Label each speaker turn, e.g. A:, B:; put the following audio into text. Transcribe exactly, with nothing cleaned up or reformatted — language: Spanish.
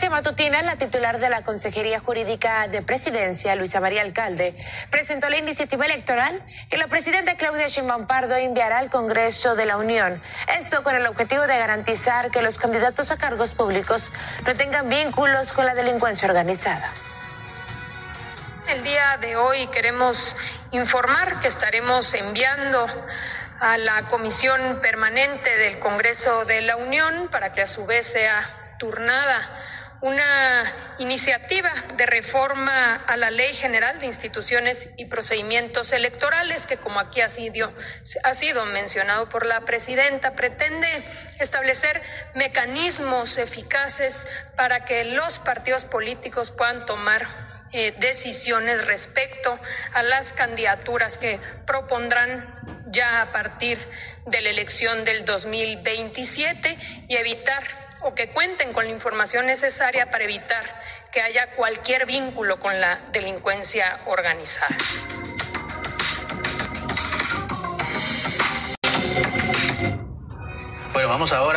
A: conferencia matutina, la titular de la Consejería Jurídica de Presidencia, Luisa María Alcalde, presentó la iniciativa electoral que la presidenta Claudia Sheinbaum Pardo enviará al Congreso de la Unión. Esto con el objetivo de garantizar que los candidatos a cargos públicos no tengan vínculos con la delincuencia organizada.
B: El día de hoy queremos informar que estaremos enviando a la Comisión Permanente del Congreso de la Unión para que a su vez sea turnada una iniciativa de reforma a la Ley General de Instituciones y Procedimientos Electorales que, como aquí ha sido, ha sido mencionado por la presidenta, pretende establecer mecanismos eficaces para que los partidos políticos puedan tomar Eh, decisiones respecto a las candidaturas que propondrán ya a partir de la elección del dos mil veintisiete y evitar o que cuenten con la información necesaria para evitar que haya cualquier vínculo con la delincuencia organizada.
C: Bueno, vamos ahora